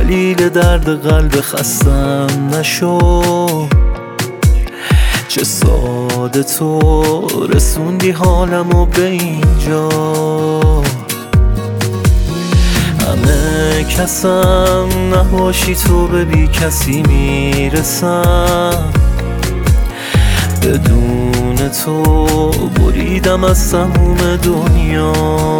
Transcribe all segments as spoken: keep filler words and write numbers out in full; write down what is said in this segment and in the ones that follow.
دلیل درد قلب خستم نشو. چه ساده تو رسوندی حالمو به اینجا. همه کسم نباشی تو به بی کسی میرسم. بدون تو بریدم از تموم دنیا.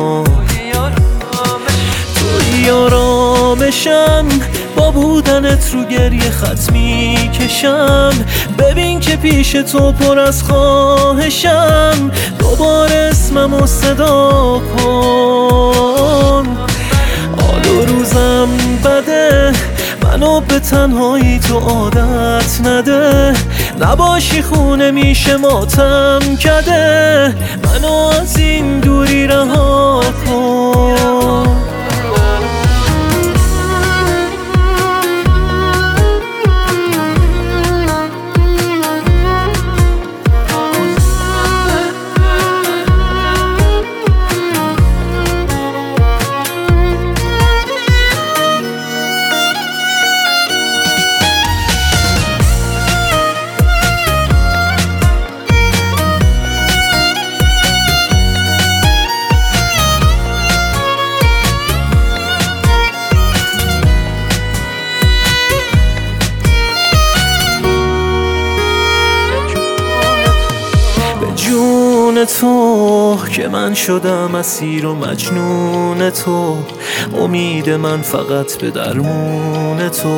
توی آرامشم با بودنت رو گریه خط میکشم. ببین که پیش تو پر از خواهشم. دوباره اسممو صدا کن. حال و روزم بده، منو به تنهایی تو عادت نده. نباشی خونه میشه ماتم کده. منو از این دوری رها کن. جون تو که من شدم اسیر و مجنون تو. امید من فقط به درمون تو.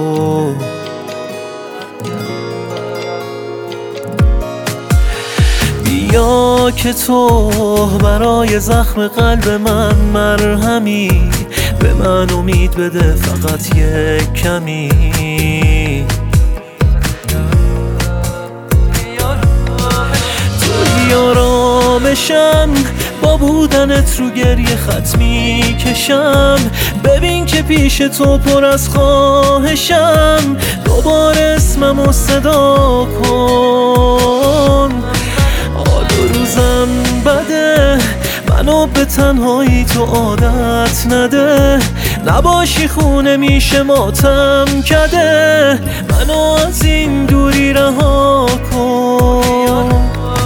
بیا که تو برای زخم قلب من مرهمی. به من امید بده فقط یک کمی. آرامشم با بودنت رو گریه خط میکشم. ببین که پیش تو پر از خواهشم. دوباره اسممو صدا کن. حال و روزم بده، منو به تنهایی تو عادت نده. نباشی خونه میشه ماتم کده. منو از این دوری رها کن.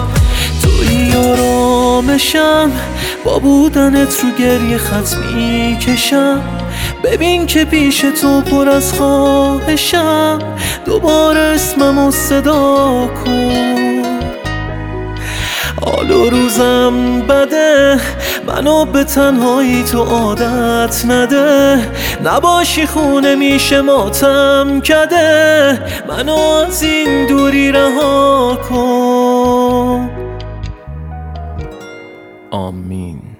آرامشم با بودنت رو گریه خط میکشم. ببین که پیش تو پر از خواهشم. دوباره اسممو صدا کن. حال و روزم بده، منو به تنهایی تو عادت نده. نباشی خونه میشه ماتم کده. منو از این دوری رها کن. آمین.